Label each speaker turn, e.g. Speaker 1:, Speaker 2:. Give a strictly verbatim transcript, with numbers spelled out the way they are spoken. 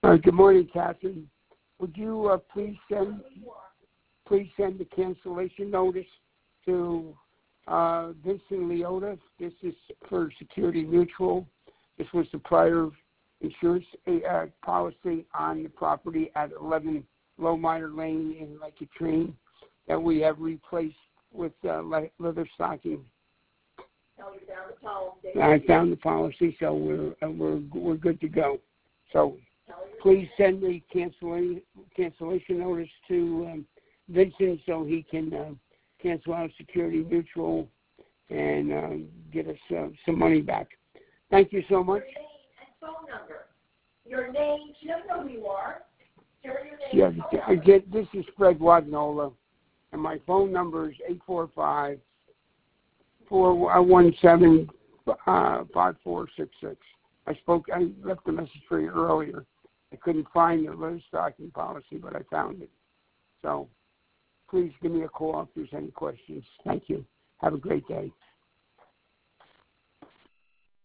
Speaker 1: Uh, good morning, Catherine. Would you uh, please send please send the cancellation notice to uh, Vincent Leota? This is for Security Mutual. This was the prior insurance uh, policy on the property at eleven Lowminer Lane in Lake Katrine that we have replaced with uh, leather stocking.
Speaker 2: Oh, you found the policy.
Speaker 1: I found the policy, so we're uh, we're we're good to go. So please send the cancellation cancellation notice to um, Vincent so he can uh, cancel out Security Mutual and uh, get us uh, some money back. Thank you so much.
Speaker 2: Your name and phone number. Your name. She doesn't know who you are. Share your name.
Speaker 1: Yeah,
Speaker 2: and phone
Speaker 1: I get. This is Fred Wagnola, and my phone number is eight four five, four one seven, five four six six. I spoke. I left a message for you earlier. I couldn't find the leather stocking policy, but I found it. So please give me a call if there's any questions. Thank you. Have a great day.